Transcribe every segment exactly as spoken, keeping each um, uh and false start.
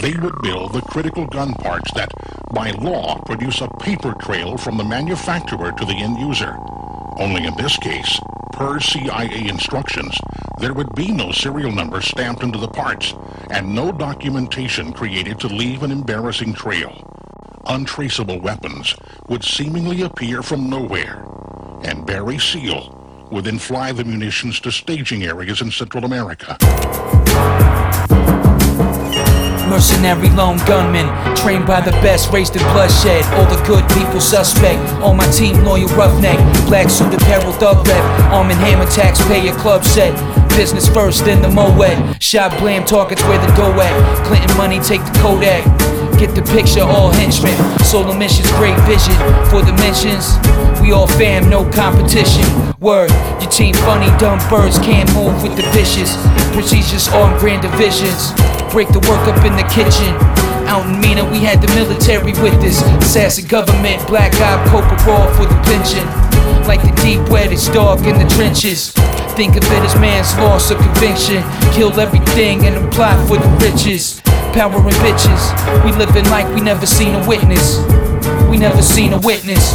they would build the critical gun parts that, by law, produce a paper trail from the manufacturer to the end user. Only in this case, per C I A instructions, there would be no serial number stamped into the parts and no documentation created to leave an embarrassing trail. Untraceable weapons would seemingly appear from nowhere, and Barry Seal would then fly the munitions to staging areas in Central America. Mercenary lone gunman, trained by the best, raised in bloodshed. All the good people suspect, all my team loyal roughneck. Black suit apparel thug rep, arm and hammer taxpayer club set. Business first, then the Moet. Shot blam targets where the dough at. Clinton money, take the Kodak. Get the picture, all henchmen. Solo missions, great vision. For dimensions, we all fam, no competition. Word, your team funny, dumb birds can't move with the vicious. Procedures on grand divisions. Break the work up in the kitchen. Out in Mina, we had the military with us. Assassin government, black eye, coca raw for the pension. Like the deep wet, it's dark in the trenches. Think of it as man's loss of conviction. Kill everything and apply for the riches. Power and bitches, we living like we never seen a witness. We never seen a witness.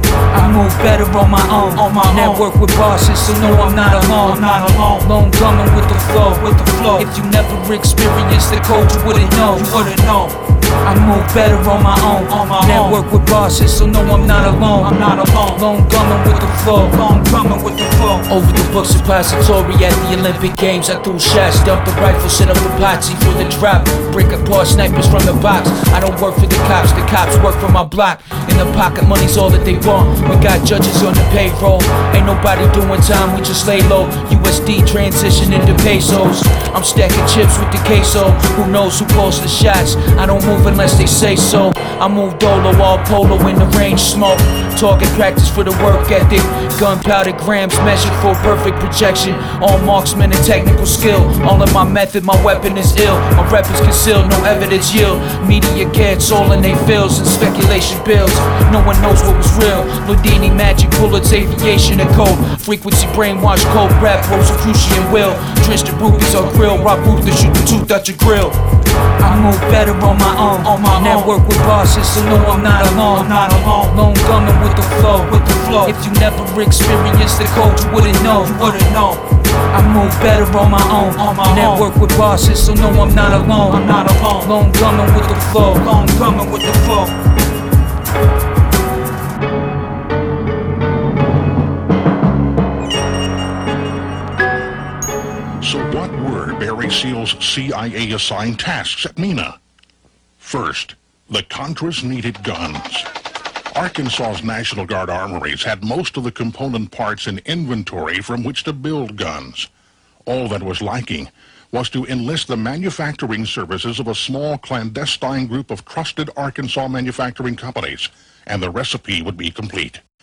I move better on my own, on my network with bosses, so no, I'm not alone. I'm not alone. Lone gunman with the flow, with the flow. If you never experienced the code, you wouldn't know. You wouldn't know. I move better on my own, on my network with bosses, so no, I'm not alone. I'm not alone. Lone gunman with the flow, lone gunman with the flow. Over the book suppository at the Olympic Games, I threw shots, dumped the rifle, set up the potsy for the drop. Break apart snipers from the box. I don't work for the cops, the cops work for my block. In the pocket, money's all that they want. We got judges on the payroll. Ain't nobody doing time, we just lay low. U S D transition into pesos. I'm stacking chips with the queso. Who knows who calls the shots? I don't move unless they say so. I move dolo, all polo in the range smoke. Target practice for the work ethic. Gunpowder grams measured for perfect projection. All marksman and technical skill. All in my method, my weapon is ill. My rep is concealed, no evidence yield. Media gets all in they feels and speculation builds. No one knows what was real. Ludini magic bullets, aviation and code. Frequency brainwash, cold rap, Rosicrucian will. Drenched the rubies on grill, rock roof to shoot the tooth out your grill. I move better on my own, on my network with bosses, so no, I'm not alone. I'm not alone. Lone gunman with the flow, with the flow. If you never experienced the code, you wouldn't know. You wouldn't know. I move better on my own, on my network with bosses, so no, I'm not alone. I'm not alone. Lone gunman with the flow, lone gunman with the flow. So what were Barry Seal's C I A-assigned tasks at Mina? First, the Contras needed guns. Arkansas's National Guard armories had most of the component parts in inventory from which to build guns. All that was lacking was to enlist the manufacturing services of a small clandestine group of trusted Arkansas manufacturing companies, and the recipe would be complete.